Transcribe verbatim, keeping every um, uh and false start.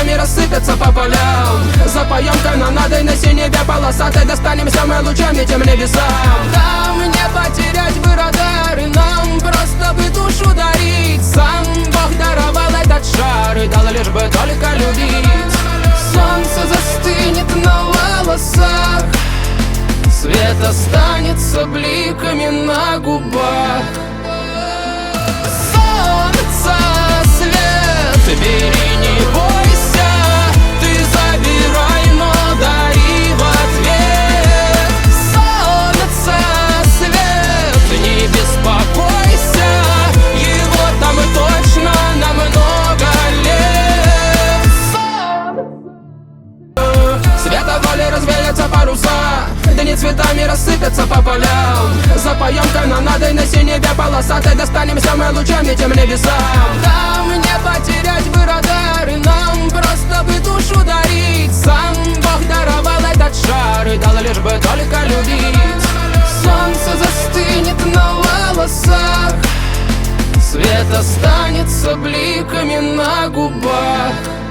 цветами рассыпятся по полям. Запоем канонадой на синеве полосатой, достанемся мы лучами тем небесам. Там не потерять бы радар, и нам просто бы душу дарить. Сам Бог даровал этот шар и дал лишь бы только любить. Солнце застынет на волосах, свет останется бликами на губах. Солнце, свет, бери, не бойся, ты забирай, но дари в ответ. Солнце, свет, не беспокойся, его там точно на много лет. Света воли развеются паруса, дни цветами рассыпятся по полям. Запоем канонадой на синеве полосатой, достанемся мы лучами тем небесам. Там не потерять бы радар, и нам просто бы душу дарить. Сам Бог даровал этот шар и дал лишь бы только любить. Солнце застынет на волосах, свет останется бликами на губах.